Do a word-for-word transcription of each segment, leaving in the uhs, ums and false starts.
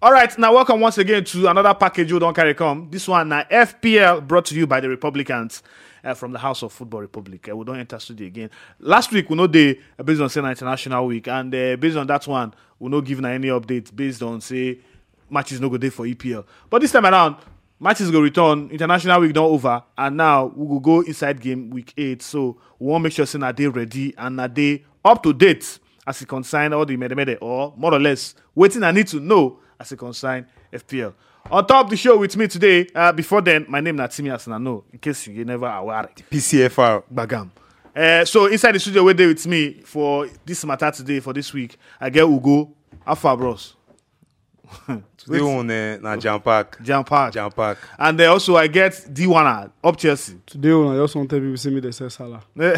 All right, now welcome once again to another package you don't carry come. This one now F P L brought to you by the Republicans uh, from the House of Football Republic. Uh, we don't enter studio again. Last week we know they uh, based on say International Week, and uh, based on that one we no give any updates based on say matches no go day for E P L. But this time around matches go return. International Week don't over, and now we will go inside game week eight. So we want to make sure say that they ready and that they up to date as it concern all the mede mede or more or less waiting I need to know as it concern F P L. On top of the show with me today, uh, before then, my name is Natimi Asanano, in case you never aware. P C F R. Bagam. Uh, so inside the studio, we're there with me for this matter today, for this week. I get Ugo, Alpha Bros. Today on uh, na Jam Park. Jam Park. Jam Park. And uh, also I get D one up Chelsea. Today on I just want to tell people see me they say Salah. No,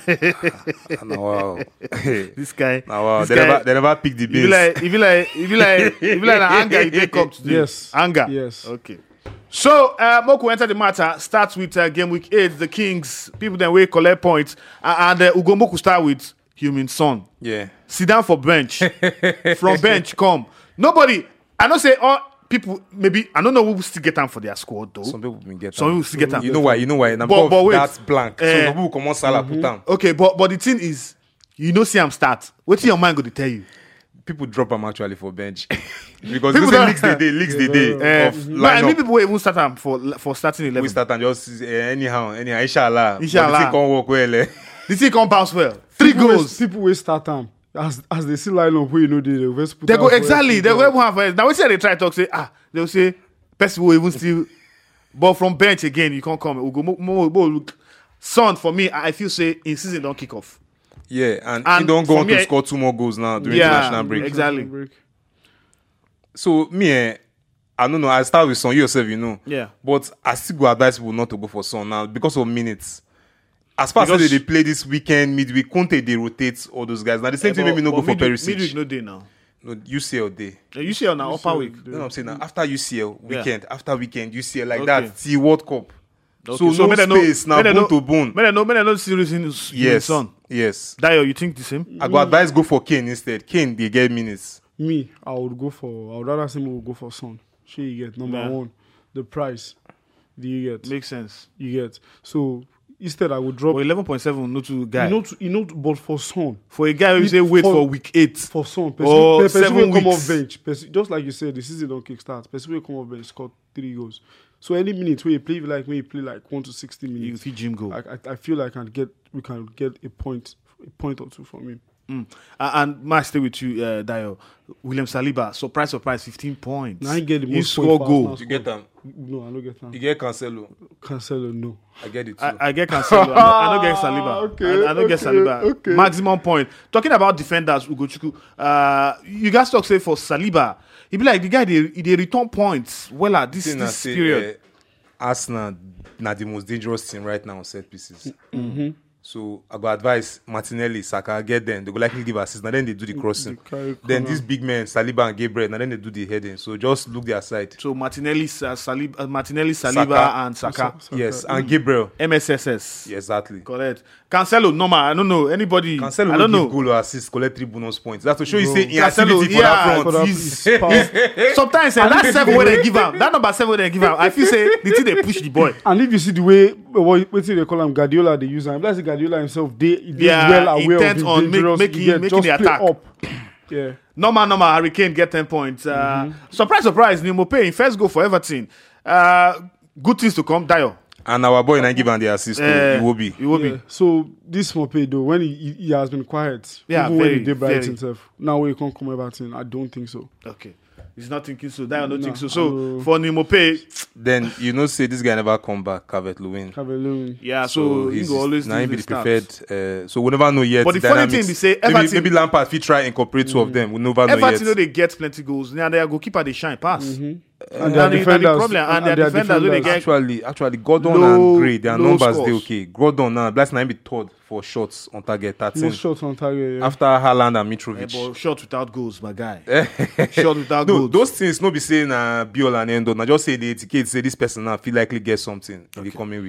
wow. This guy. No, wow. This They guy, never they never pick the If you beans. like, if you like, if you like, if you like an anger, you take up today. Yes. Anger. Yes. Okay. So, uh, Moku enter the matter. Starts with uh, game week eight. The Kings, people then will collect points. Uh, and uh, Ugo Moku start with Heung-min Son. Yeah. Sit down for bench. From bench, come. Nobody, I don't say all people, maybe, I don't know who will still get them for their squad though. Some people will get Some them. people still get them. You know why? You know why? Now, But- but wait. that's blank. Eh. so some people come on Salah put them. Okay, but but the thing is, you know, see, I'm start. What's your mind going to tell you? People drop them actually for bench because People people don't- leaks the day, leaks the day Uh, of no, I mean, lineup. people will even start them for for starting eleven. We start and just uh, anyhow, anyhow, inshallah. Inshallah. But the thing can't work well. Eh? The thing come bounce well. Three People will- goals. People will start time. As as they see line up where you know they they will just put They am go for exactly. F P They L. go even have now. We say they try to talk. Say ah, they'll say person will even still. But from bench again, you can't come. We go more, more, more look. Son for me, I feel say in season don't kick off. Yeah, and, And he don't for go on me, to I- score two more goals now during Yeah. international break. Exactly. Break. So me, eh, I don't know. I start with Son. You yourself, you know. Yeah. But I still go advise people not to go for Son now because of minutes. As far as Because- they play this weekend midweek, Conte they rotate all those guys. Now the same thing made me not go for midweek, Perisic. midweek no day now. No, U C L day. Uh, You see on our upper week. You know what I'm saying? Now after U C L Yeah. weekend, after weekend U C L like Okay. that till World Cup. Okay, So, no may they space now, may they bone know- to bone. May they know, may they know serious in Yes, son. yes. Dio, you think the same? I go advise go for Kane instead. Kane they get minutes. Me, I would go for. I would rather say me would go for Son. Sure, you get number Yeah. one, the price. Do you get? Makes sense. You get. So instead, I would drop. But eleven point seven, no to guy. You know, to, you know, to- but for Son, for a guy who It- say wait for, for- week eight. for Son, Or person, person seven will come weeks. off bench. Person, just like you said, the season don't kickstart. Person will come off bench, score three goals. So any minute where you play like when you play like one to sixty You minutes, feed Jim go. I, I, I feel like I can get we can get a point a point or two from him. Mm. Uh, and may I stay with you, uh, Dio. William Saliba, surprise, surprise, fifteen points. Now I get the He most score point for goal. Arsenal You get squad. them. No, I don't get that. You get Cancelo. Cancelo, no. I get it too. I, I get Cancelo. I, don't- I don't get Saliba. Okay, I, I don't get okay, Saliba. okay. Maximum point. Talking about defenders, Ugochukwu. Uh, you guys talk say for Saliba, he be like the guy they they return points. Well, at this Thing I this say, period. uh, Arsenal na the most dangerous team right now on set pieces. Mm-hmm. So I go advise Martinelli, Saka, get them. They go likely give assist. Now then they do the crossing. They carry Then corner. these big men, Saliba and Gabriel, now then they do the heading. So just look their side. So Martinelli, uh, Saliba, uh, Martinelli, Saliba, Saka. and Saka. Saka. Yes, and Gabriel. M S S S. Yeah, exactly. Correct. Cancelo, normal. I don't know anybody. Cancelo I will don't give know. goal or assist, collect three bonus points. That's to show you Bro. say Cancelo, inactivity for yeah, that For front. that He's- is power. Sometimes eh, that seven where they give out, that number seven where they give out, I feel say the thing they push the boy. And if you see the way what, what they call him Guardiola, they use him. That's Guardiola himself. They, they Yeah, well aware intent of his on make- dangerous. making- you get, making just the play attack. up. Yeah. Normal, normal. Harry Kane get ten points. Uh, Surprise, surprise. Nimope in first goal for Everton. Uh, good things to come. Dio. And our boy and give him the assist. Uh, Uh, will be. It will Yeah. be. So this Mope though, when he, he, he has been quiet, Yeah, even very, when he did Brighton very. himself, now when he can't come Everton, I don't think so. Okay. He's not thinking so. Dio don't No, think so. I So know. for Nimope, Then you know say this guy never come back, Calvert Lewin. Calvert-Lewin. yeah. So, he he's go always now do he be the the start. preferred. Uh, so we never know yet. But the funny dynamics. thing be say maybe, Everton- maybe Lampard fit try incorporate two of them. We never know Everton know yet. they get plenty goals. Now their goalkeeper they shine pass. And And their the- and the defenders, problem- and their their defenders, when they get- Actually, actually, Gordon Low- and Gray, their low numbers scores. they okay. Gordon now, last night be third for shots on target, thirteen. most shots on target. Yeah. After Haaland and Eh, Mitrovic. but shot without goals, my guy. Shot without No, goals. those things no be saying uh, Biola and Endo. Now just say the etiquette say this person now feel likely get something in the coming weeks.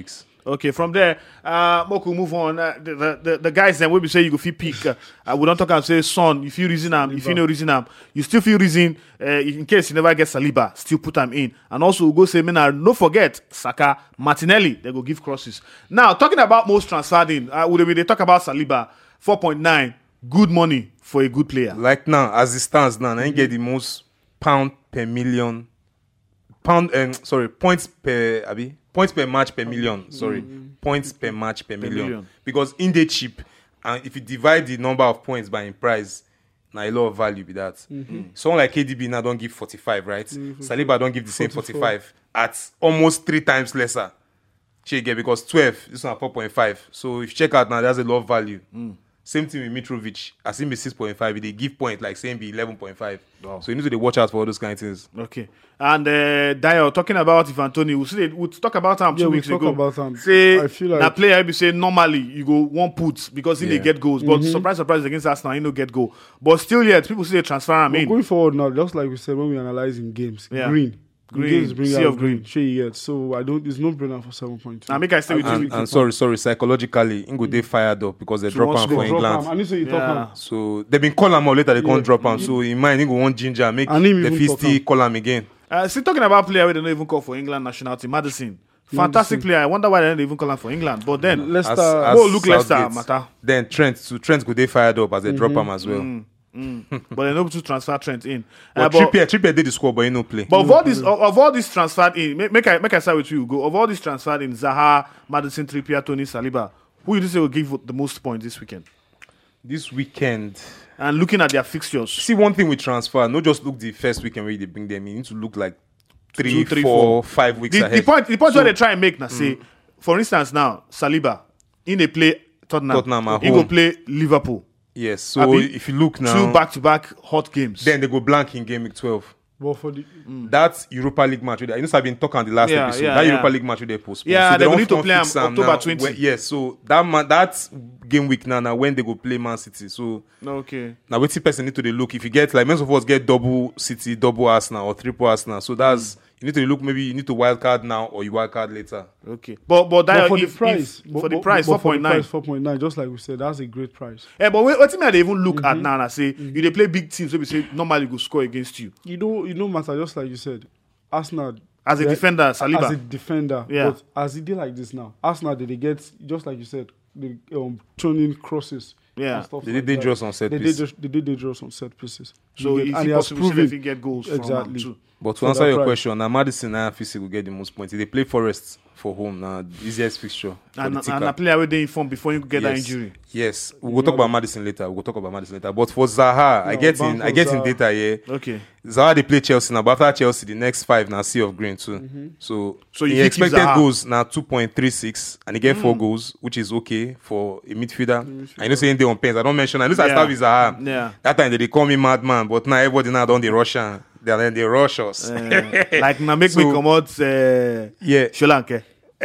Okay, from there, uh, Moku move on. Uh, the, the, the the guys then will be say you go feel peak. Uh, uh, we don't talk and say son. If you reason am, if you know reason am, you still feel reason. Uh, in case you never get Saliba, still put them in. And also we go say, man, no forget Saka, Martinelli. They go give crosses. Now talking about most transferred in, uh, would they talk about Saliba four point nine, good money for a good player. Like now, as it stands now, I get the most pound per million, pound. Um, sorry, points per abi. Points per match per million, sorry. Mm-hmm. Points per match per, per million. million. Because in the cheap, and if you divide the number of points by in price, now a lot of value with that. Mm-hmm. Someone like K D B now don't give forty-five, right? Mm-hmm. Saliba don't give the same forty-four. forty-five at almost three times lesser. Get because twelve, this one four point five. So if you check out now, there's a lot of value. Mm. Same thing with Mitrovic. I see me six point five. They give point like saying be eleven point five. Wow. So you need to watch out for all those kind of things. Okay. And uh, Dio, talking about Ivan Toney, we'll, see, we'll talk about him two yeah, weeks we'll ago. About him. Say, I feel like that player be say normally you go one put because he yeah. they get goals. But mm-hmm. surprise, surprise against Arsenal, he no get goal. But still yet, people say transfer him in. Going forward now, just like we said when we analyze in games, yeah. green. Green, bring sea out of green. Sure, yet. So I don't. It's no brainer for seven point two. I make I stay with and, you. And, and sorry, sorry. Psychologically, Ingo they fired up because they drop him for England. I need to you yeah. talk him. So they've been calling him out later. They yeah. can't drop him. So in mind, Ingo want ginger make the feisty call him again. Uh, still talking about player, we don't even call for England national team. Madison, fantastic player. I wonder why they don't even call him for England. But then Leicester, as, as go look Leicester matter. Then Trent, so Trent go they fired up as they mm-hmm. drop him as well. Mm. Mm. But they're not to transfer Trent in. Uh, but Trippier, Trippier did the score, but he no play. But of no all this, of, of all this transferred in, make, make I make I start with you. Go of all this transferred in, Zaha, Madison, Trippier, Tony, Saliba. Who you say will give the most points this weekend? This weekend. And looking at their fixtures. See one thing with transfer, not just look the first weekend where they bring them in. You need to look like three, Two, three four, four. five weeks the, ahead. The point, the point so, where they try and make now, say, mm. for instance, now Saliba in a play Tottenham, Tottenham he go play Liverpool. Yes, so Abi, if you look now, two back-to-back hot games. Then they go blank in game week twelve. Well, for the mm. that Europa League match, you know, I've been talking on the last yeah, episode. Yeah, that yeah. Europa League match, they postponed. Yeah, so they, they need to play them October twentieth. Yes, so that man, that game week now, now when they go play Man City. So okay, now what person need to they look if you get like most of us get double City, double Arsenal or triple Arsenal. So that's. Mm. You need to look. Maybe you need to wild card now, or you wild card later. Okay, but but, that, but for if, the price, if, but, for the but, price, four point nine, four point nine. Just like we said, that's a great price. Yeah, but what thing they even look mm-hmm. at now and I say mm-hmm. you they play big teams, so we say normally go score against you. You know, you know, matter. Just like you said, Arsenal as a defender, Saliba as a defender. Yeah. But as he did like this now, Arsenal they, they get just like you said, they um turning crosses. Yeah, and stuff they like did dangerous on set they pieces. Did, they did dangerous on set pieces. So get, it's and he has possible proven if he get goals exactly. from too. But to For answer your price. question, now Madison and F C will get the most points. They play Forest for home now, easiest fixture. And, and a player where they inform before you get yes. that injury. Yes, we'll go talk about Madison later. We'll talk about Madison later. But for Zaha, no, I get in, I get Zaha. in data here. Yeah. Okay. Zaha they play Chelsea now, but after Chelsea, the next five now Sea of Green too. Mm-hmm. So, so you he expected goals now two point three six, and he get mm. four goals, which is okay for a midfielder. midfielder. I know saying they on pens. I don't mention. At least I start with Zaha. Yeah. That time they, they call me madman, but now everybody now done the Russian. Then they rush us. Uh, like now make so, me come out. Uh, yeah. Sri Lanka.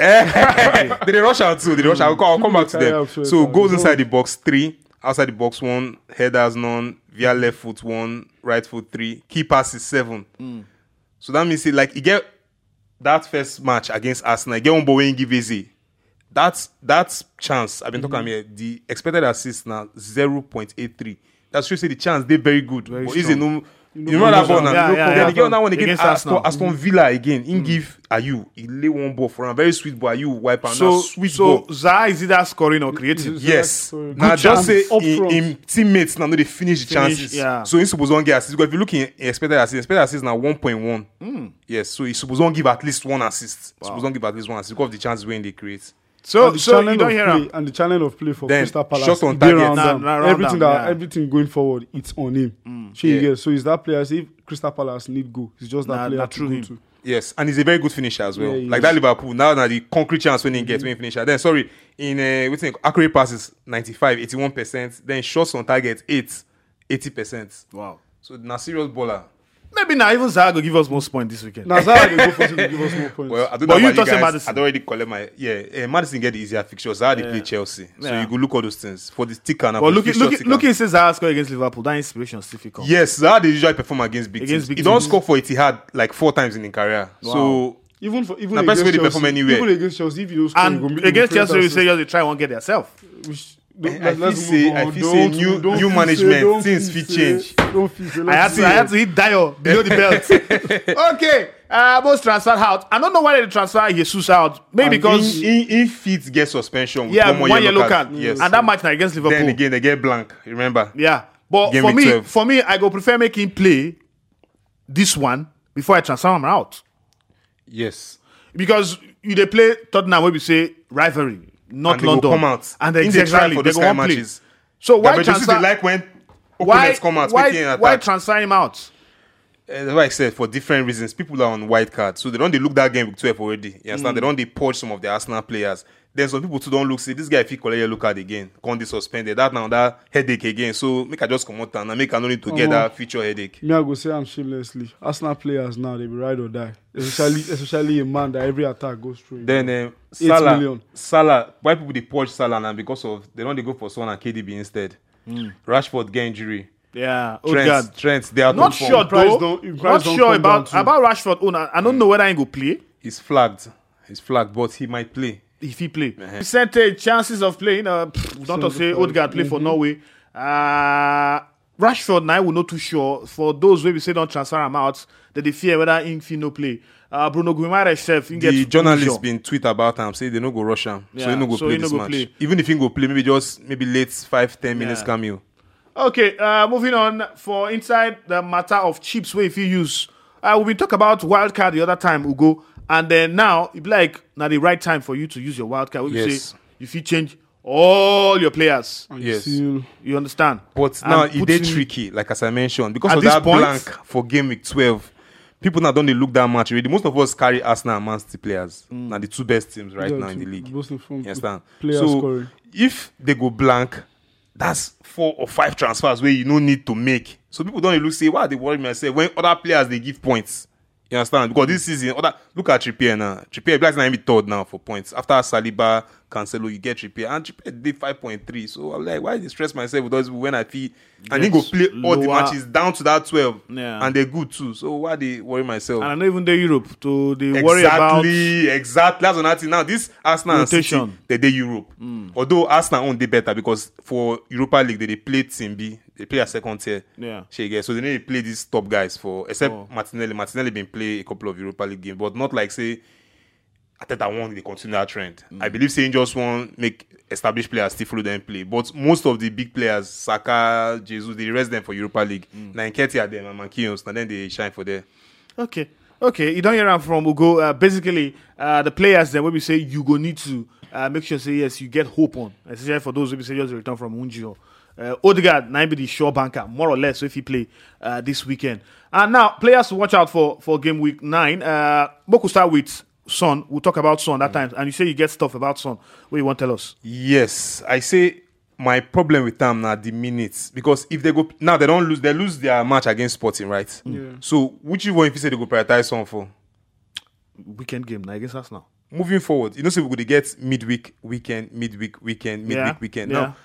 Did they rush out too? Did they rush out? I'll, I'll come back to them. So goes inside the box three, outside the box one, headers none, via left foot one, right foot three, key passes seven. Mm. So that means it, like you get that first match against Arsenal, you get one ball when you give easy. That's that's chance. I've been mm-hmm. talking about here. The expected assist now zero point eight three. That's true. Say the chance they very good. Very but is it no? You know, you know that ball now. Yeah, yeah, then yeah. they get on that one against, against Aston, Arsenal. Aston Villa again. In mm. give Ayew, he lay one ball for him. Very sweet ball. Ayew wipe and so sweet so ball. Zaha is either scoring or creating. Yes. Now just say in, in teammates now no they finish the finish, chances. Yeah. So he's supposed to get assist. Because if you look in expected assist, expected assist now one point one. Mm. Yes. So he's supposed to give at least one assist. Wow. Supposed to give at least one assist because of the chances when they create. So, so you don't hear play, and the channel of play for then, Crystal Palace. Shot on target. Round nah, nah, round everything down, that yeah. everything going forward, it's on him. Mm. Yeah. Yeah. So is that player? If Crystal Palace need go, it's just that nah, player nah, to true go him. to. Yes, and he's a very good finisher as well. Yeah, like is. that Liverpool now, now the concrete chance when he gets mm-hmm. when he finisher. Then sorry, in uh, we think accurate passes ninety-five, eighty-one percent. Then shots on target eight, eighty percent. Wow. So now serious baller. Maybe now even Zaha will give us most points this weekend. Now Zaha will go for him to give us more points. Well, I don't but know you about you talking guys. Madison. I'd already collect my yeah. Uh, Madison get the easier fixtures. Zaha they yeah. play Chelsea, so yeah. you go look all those things for the sticker. But looking, looking, looking, says Zaha score against Liverpool. That inspiration is difficult. Yes, Zaha they usually perform against big against teams. Big he teams. don't score for Etihad like four times in his career. Wow. So Even for even Now, person against wey dey perform Chelsea, anywhere. even against Chelsea, if you don't score, you go And make- you against go Chelsea, create you say assist. just they try one get themselves. Which- I don't- I let's- feel let's say move I on. feel say Don't- new don't new feel management say- don't things feel fit say- change. Don't feel say- I had let's to, I had to hit Dio below the belt. Okay, uh, most transfer out. I don't know why they transfer Jesus out. Maybe And because in, in, if it get suspension with yeah, one more one yellow, yellow card, card, yes. and that match now against Liverpool. Then again they get blank. Remember? Yeah, but Game for week me, twelve. for me, I go prefer making play this one before I transfer him out Yes. because you they play Tottenham where we say rivalry, not And they go London, come out. and In the try exactly for they those go kind one of play. matches. So why Gabriel Jesus transfer? dey like when Why opponents come out why, making an why attack. transfer him out? Uh, that's why I said for different reasons, people are on white card, so they don't they look that game with twelve already. You understand? They don't they purge some of the Arsenal players. Then some people too don't look say this guy if he collect yellow card again, can't be suspended. That now that headache again. So make I just come out and I make I no need to get Omo. that future headache. Me, I go say I'm shamelessly. Arsenal players now, they be ride or die. Especially, especially a man that every attack goes through. Then um, Eight Salah, million. Salah, why people they purge Salah now because of they don't they go for Son and K D B instead. Rashford get injury. Yeah, Trent, Odegaard. Trent, they are Not top form. sure Price though. don't- Not price don't sure come about down too. about Rashford. Oh, I I don't know whether he go play. He's flagged. He's flagged, but he might play. If he play, Uh-huh. percentage chances of playing. Uh, pff, we don't talk say seventy-five. Odegaard play for Norway. Uh, Rashford now we're not too sure. For those where we say don't transfer him out, that they fear whether he fit no play. Uh, Bruno Guimaraes self, he The get journalists injured. been tweet about him, say they no go rush him, so Yeah, he no go so play he no this go match. play. Even if he go play, maybe just maybe late five ten minutes Yeah. cameo. Okay, uh, moving on for inside the matter of chips where if you use, uh, we been talk about wild card the other time, Ugo, and then now it be like now the right time for you to use your wild card. We Yes. say if you change all your players, And you Yes. still- you understand. But And now it put dey in- tricky, like as I mentioned, because At of this that point- blank for game week twelve. People now don't they look that much already. Most of us carry Arsenal and Man City players. Now the two best teams right Yeah, now in to the league. boast from You understand? player so scoring. if they go blank, that's four or five transfers where you no need to make. So people don't look say why they worry myself when other players they give points. You understand? Because this season, other look at Trippier now. Trippier Black's not even third now for points. After Saliba, Cancelo, you get Trippier. And Trippier did five point three. So I'm like, why did I stress myself with those when I feel and he go Yes, play all the lower. matches down to that twelve. Yeah. And they're good too. So why they worry myself? And I know even the Europe to the worry about. Exactly, exactly. That's another thing. Now, this Arsenal and City, Rotation. they dey Europe. Although Arsenal own dey better because for Europa League they dey play Team B, they play a second tier. Yeah. Shey you get. So they need to play these top guys for except Oh. Martinelli. Martinelli been play a couple of Europa League games, but not like say Ateta won. They continue that trend. I believe saying just want make established players still follow them play, but most of the big players, Saka, Jesus, they rest them for Europa League. Now Nketiah them and Marquinhos, and then they shine for there. Okay. Okay, you don't hear am from Ugo. Uh, basically, uh, the players then when we say you go need to uh, make sure say yes, you get hope on, especially for those who we say just return from Unjio. Uh, Odegaard, nine be the sure banker, more or less, so if he play uh, this weekend. And now, players to watch out for for game week nine. Uh, Boku start with Son. We'll talk about Son that time. And you say you get stuff about Son. What you want to tell us? Yes, I say my problem with them now the minutes because if they go now they don't lose they lose their match against Sporting, right? Yeah. So which one if you say they go prioritize Son for Weekend game now against us now. moving forward? You know, say we could get midweek, weekend, midweek, weekend, midweek, Yeah, weekend. yeah. Now,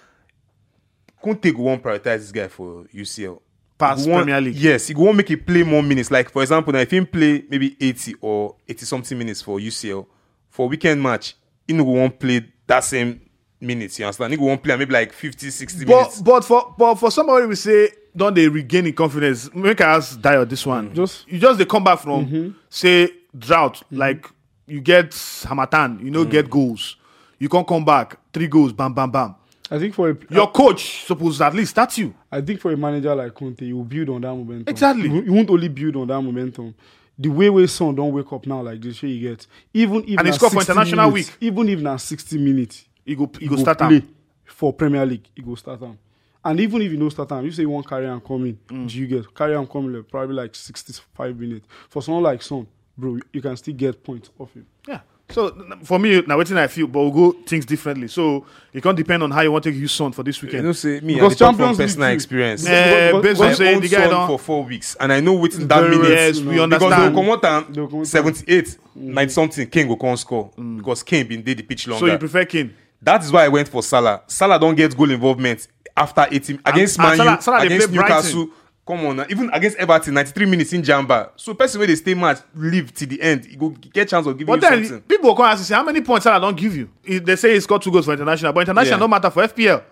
Conte go one prioritize this guy for U C L. Pass He go wan- Premier League. Yes, he go want make it play more minutes. Like for example, now if he play maybe eighty or eighty something minutes for U C L for weekend match, he no go want play that same minutes. You understand? He go want play maybe like fifty, sixty But minutes. but for but for somebody we say don't they regain in confidence? Make I ask Dio this one. Just- you just they come back from say drought like you get Hamatan, you know get goals. You can't come back three goals, bam bam bam. I think for a, Your coach supposed at least start you. I think for a manager like Conte, you will build on that momentum. Exactly. You, you won't only build on that momentum. The way where Son don't wake up now like this, sure you get. Even if And he na score for sixty international minutes, week. Even if na sixty minutes, You go you he go start play am. for Premier League. He go start am. And even if you no start am, you say you want carry am come in, Mm. do you get carry am come in like, probably like sixty-five minutes. For someone like Son, bro, you can still get points off him. Yeah. So n- for me, now waiting I feel, but we'll go things differently. So it can't depend on how you want to use Son for this You weekend. know, say me, Because I dey talk from Champions League personal too. experience. Eh, Because- based because on I saying own the guy Son don't. for four weeks, and I know what's that Very minutes. Yes, we Because Because understand. they'll come out They'll and come out and- seventy-eight, ninety something, Kane go come score because Kane been did the pitch longer. So you prefer Kane? That is why I went for Salah. Salah don't get goal involvement after eighteen against and Man U, Salah- Salah dey against play Brighton. Newcastle, Come on, now. Even against Everton, ninety-three minutes in Jamba. So person where they stay match, live till the end. You go get chance of giving But you then something. people will come and say, how many points Salah don't give you? If they say he scored two goals for international, but international Yeah. don't matter for F P L.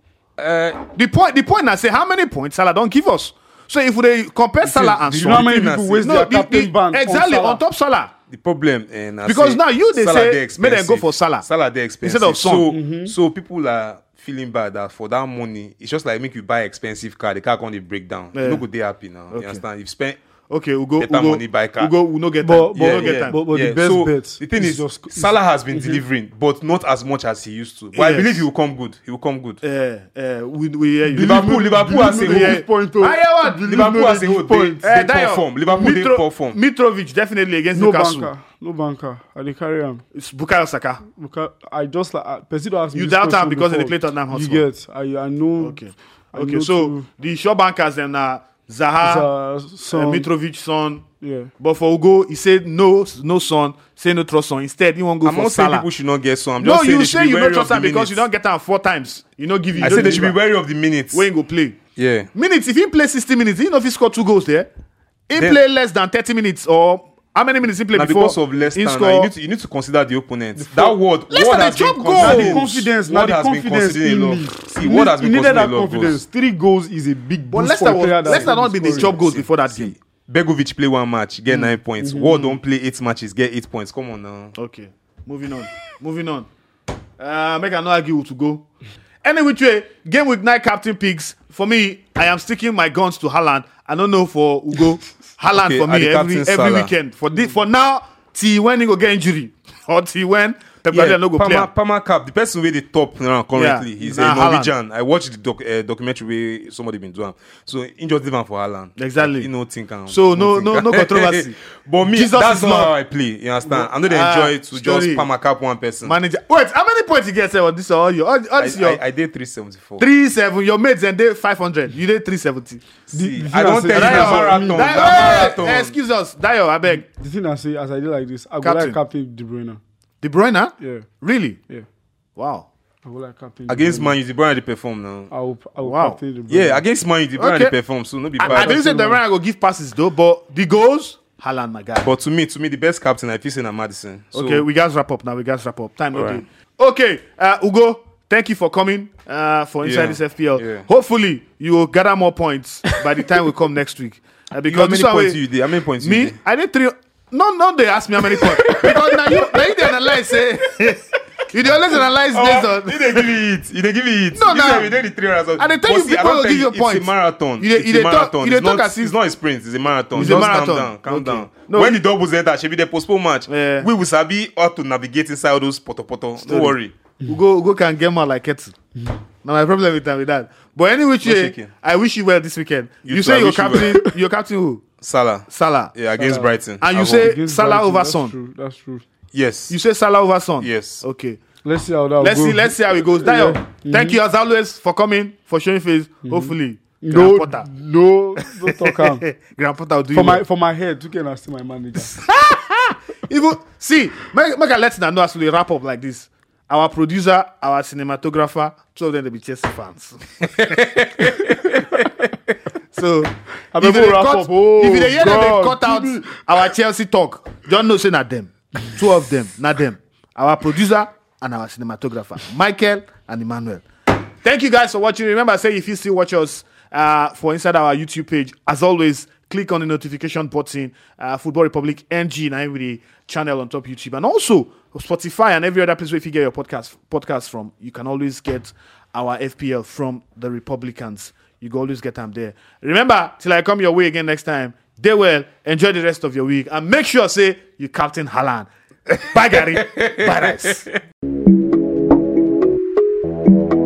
Uh, The point, the point I say, how many points Salah don't give us? So if they compare Salah and Do you Son, know how many Something people that's- waste no, their the- captain the- ban exactly on, Salah? on top Salah. the problem, and I Because say, now you, they Salah say, dey make them go expensive. for Salah. Salah they expensive Instead of Son. So, Mm-hmm. so people are feeling bad that for that money, it's just like make you buy expensive car. The car can't break down. Yeah. You no go dey happy now. Okay. You understand? You've spent Okay, we'll go. Better We'll go, money buy car. we'll go. We'll not get But- time. but- We'll yeah, not get yeah. time. But, but yeah. the best so bet the thing is, just Salah has been delivering, but not as much as he used to. But I Yes. believe he will come good. He will come good. Uh, uh, we we hear you. Liverpool, Liverpool has a Believe me, whole this point, oh. I hear what? Liverpool has a whole they, point. they Eh, Dio, perform. Liverpool they Mitro- perform. Mitrovic definitely against no Newcastle. banker, no banker. I dey carry am. It's Bukayo Saka. Because I just like uh, person don't ask me You this doubt question am because they before. play Tottenham You Hotspur. get? I I know. Okay. I Okay. know So to- the sure bankers them now Zaha, uh, uh, some, Mitrovic, Son. yeah. But for Ugo, he said no, no Son. Say no trust Son. Instead, he won't go I'm for not saying Salah. people should not get some. I'm No, just saying you they should say be you wary don't of trust the him because minutes. you don't get him four times. You know, give you. I you said don't they should be deliver. wary of the minutes. When he go play. Yeah. Minutes, if he play sixty minutes, he know if he score two goals there. He Then- play less than thirty minutes or how many minutes he play Now before? because of Leicester, he now, score. you need to you need to consider the opponent. That word, Leicester, word they has been chop considered. goals. Now Oh. the confidence, now Word the has been confidence considered in a lot. me. See, He word need- has been he needed considered that a lot of confidence. goals. Three goals is a big But boost Leicester, for a was, player that Leicester is don't be the scoring. chop goals before that game. Begovic play one match, Mm. get nine points. Mm-hmm. Ward don't play eight matches, get eight points. Come on now. Okay, moving on. moving on. Uh, make I not argue to go. Any which way, game week nine captain picks. For me, I am sticking my guns to Haaland. I don't know for Ugo. Haaland Okay, for and me the every captain every Salah. weekend. For the, for now, till when he go get injury or till when Pep Yeah, Guardiola no go play. Palmer, am. Palmer Cap, the person with the top now currently, Yeah, he's nah, a Norwegian. I watched the doc, uh, documentary where somebody been doing. So he just leave am for Haaland. Exactly. Like, you know, think am. So no- no- think no am. controversy. But me, Jesus that's is not Lord. how I play. You understand? I know they Ah, enjoy to story. just Palmer Cap one person. Manager, wait, how many points you get? Say, well, this all your all, all I, this your I, I did three seventy-four. three seven. Your mates and they five hundred. You did three seventy. See, the I don't thing tell I you say- the marathon. Dio- the Dio- marathon. eh, excuse us, Dio, I beg. The thing I say, as I did like this, I go Captain. like Captain De Bruyne. De Bruyne? Yeah, Really? yeah. Wow. I go like Captain De Against Bruyne. Man U, the Bruyne they perform now. I will, I will Wow. Captain De Bruyne. Yeah, against Man U, the Bruyne Okay. they perform. So no be I, I bad. didn't say De Bruyne go give passes though, but the goals, Haaland, my guy. But to me, to me, the best captain I feel say na Madison. So, Okay, we guys wrap up now. We guys wrap up. Time no Alright. dey. Okay, uh, Ugo, thank you for coming uh, for Inside Yeah, this F P L. yeah. Hopefully, you will gather more points by the time we come next week. Uh, how because many this one points way- you did? How many points you me, did? I did three. No, no, they ask me how many points because now you, now you dey analyze. Say, you dey always analyze based Oh, on. you dey give me it. You dey give me it. No, you nah. say we dey the three hours. And they tell But you see, I people don't will tell give you it's points. a marathon. You dey- it's you a dey talk- marathon. you dey It's talk not, as if- it's not a sprint. It's a marathon. It's a Just marathon. calm down. Calm Okay. down. No, when you- the doubles enter, should be the postpone match. Yeah. We will sabi how to navigate inside all those poto poto. Don't worry. Ugo, Ugo can get more like Kettle. Now my problem with that, with that. But anyway, No way, shaking. I wish you well this weekend. You You, too, I say you're wish you captain. You're captain who? Salah. Salah. Yeah, against Salah. Brighton. And you I say- won. Against Salah Brighton, over that's Son. True, that's true. Yes. You say Salah over Son. Yes. Okay. Let's see how that Let's goes. see. Let's see how it goes. Dio, Yeah. thank you as always for coming, for showing face. Hopefully, No, Graham Potter. no, don't talk am. Graham Potter will do For you my well. for my head, you can ask my manager. Even see, make, make I let you know as we wrap up like this. Our producer, our cinematographer, two of them they be Chelsea fans. So I if better they wrap cut, up. Oh, if they hear them, they God. cut out our Chelsea talk. Don't know say not them. Two of them, not them. Our producer and our cinematographer, Michael and Emmanuel. Thank you guys for watching. Remember, say if you still watch us uh, for inside our YouTube page, as always, click on the notification button. Uh, Football Republic N G, and every channel on top YouTube, and also Spotify and every other place where if you get your podcast podcast from, you can always get our F P L from the Republicans. You can always get them there. Remember, till I come your way again next time. Day well. Enjoy the rest of your week, and make sure say you Captain Haaland. Bye, Gary. Bye, guys.